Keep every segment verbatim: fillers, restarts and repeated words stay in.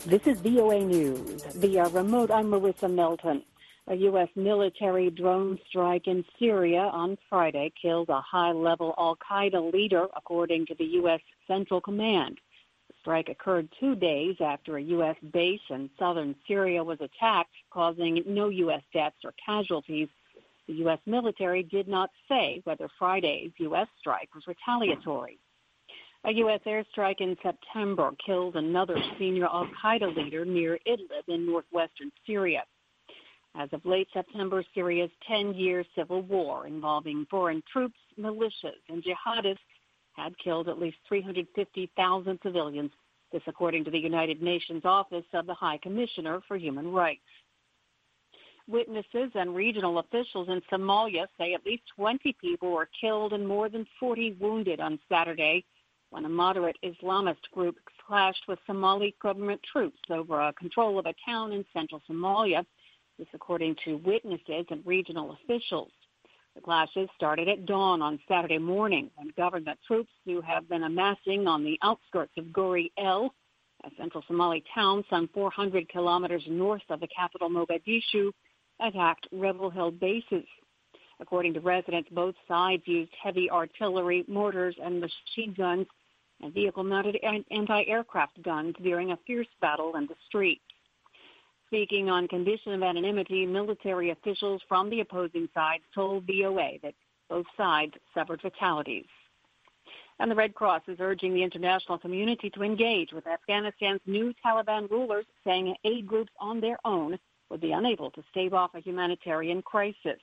This is V O A News. Via remote, I'm Marissa Melton. A U S military drone strike in Syria on Friday killed a high-level al-Qaeda leader, according to the U S Central Command. The strike occurred two days after a U S base in southern Syria was attacked, causing no U S deaths or casualties. The U S military did not say whether Friday's U S strike was retaliatory. A U S airstrike in September killed another senior al-Qaeda leader near Idlib in northwestern Syria. As of late September, Syria's ten-year civil war involving foreign troops, militias, and jihadists had killed at least three hundred fifty thousand civilians, this according to the United Nations Office of the High Commissioner for Human Rights. Witnesses and regional officials in Somalia say at least twenty people were killed and more than forty wounded on Saturday when a moderate Islamist group clashed with Somali government troops over uh, control of a town in central Somalia. This according to witnesses and regional officials. The clashes started at dawn on Saturday morning when government troops who have been amassing on the outskirts of Guri El, a central Somali town some four hundred kilometers north of the capital Mogadishu, attacked rebel-held bases. According to residents, both sides used heavy artillery, mortars, and machine guns and vehicle-mounted anti-aircraft guns during a fierce battle in the streets. Speaking on condition of anonymity, military officials from the opposing side told V O A that both sides suffered fatalities. And the Red Cross is urging the international community to engage with Afghanistan's new Taliban rulers, saying aid groups on their own would be unable to stave off a humanitarian crisis.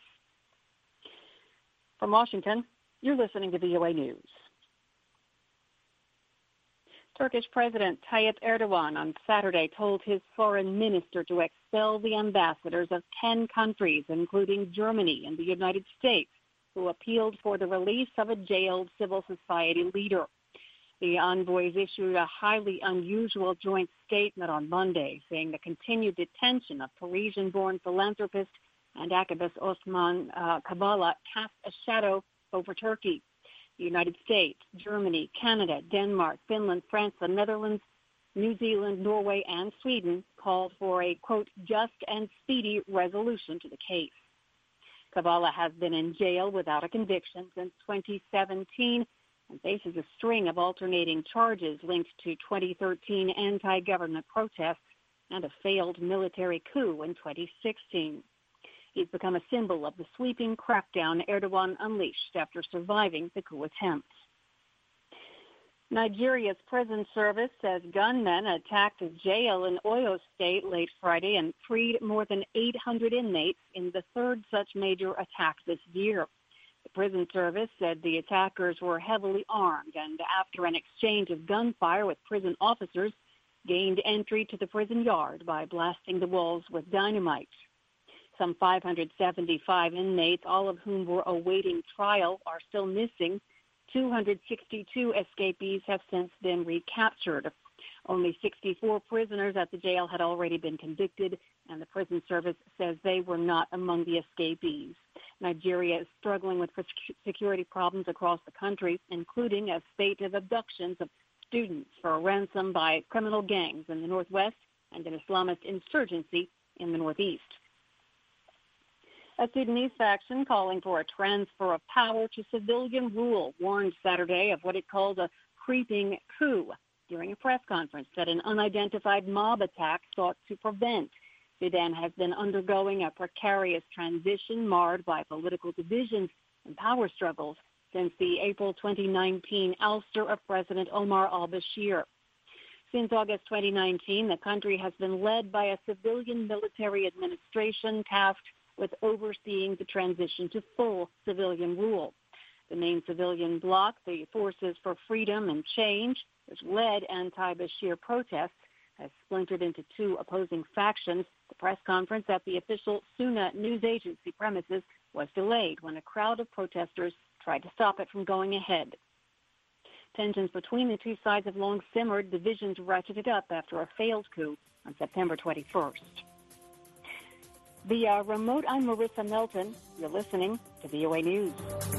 From Washington, you're listening to V O A News. Turkish President Tayyip Erdogan on Saturday told his foreign minister to expel the ambassadors of ten countries, including Germany and the United States, who appealed for the release of a jailed civil society leader. The envoys issued a highly unusual joint statement on Monday, saying the continued detention of Parisian-born philanthropist and activist Osman uh, Kavala cast a shadow over Turkey. The United States, Germany, Canada, Denmark, Finland, France, the Netherlands, New Zealand, Norway, and Sweden called for a, quote, just and speedy resolution to the case. Kavala has been in jail without a conviction since twenty seventeen and faces a string of alternating charges linked to twenty thirteen anti-government protests and a failed military coup in twenty sixteen. He's become a symbol of the sweeping crackdown Erdogan unleashed after surviving the coup attempt. Nigeria's prison service says gunmen attacked a jail in Oyo State late Friday and freed more than eight hundred inmates in the third such major attack this year. The prison service said the attackers were heavily armed and, after an exchange of gunfire with prison officers, gained entry to the prison yard by blasting the walls with dynamite. Some five hundred seventy-five inmates, all of whom were awaiting trial, are still missing. two hundred sixty-two escapees have since been recaptured. Only sixty-four prisoners at the jail had already been convicted, and the prison service says they were not among the escapees. Nigeria is struggling with security problems across the country, including a spate of abductions of students for ransom by criminal gangs in the northwest and an Islamist insurgency in the northeast. A Sudanese faction calling for a transfer of power to civilian rule warned Saturday of what it called a creeping coup during a press conference that an unidentified mob attack sought to prevent. Sudan has been undergoing a precarious transition marred by political divisions and power struggles since the April twenty nineteen ouster of President Omar al-Bashir. Since August twenty nineteen, the country has been led by a civilian military administration tasked with overseeing the transition to full civilian rule. The main civilian bloc, the Forces for Freedom and Change, which led anti-Bashir protests, has splintered into two opposing factions. The press conference at the official SUNA news agency premises was delayed when a crowd of protesters tried to stop it from going ahead. Tensions between the two sides have long simmered. Divisions ratcheted up after a failed coup on September twenty-first. Via remote, I'm Marissa Melton. You're listening to V O A News.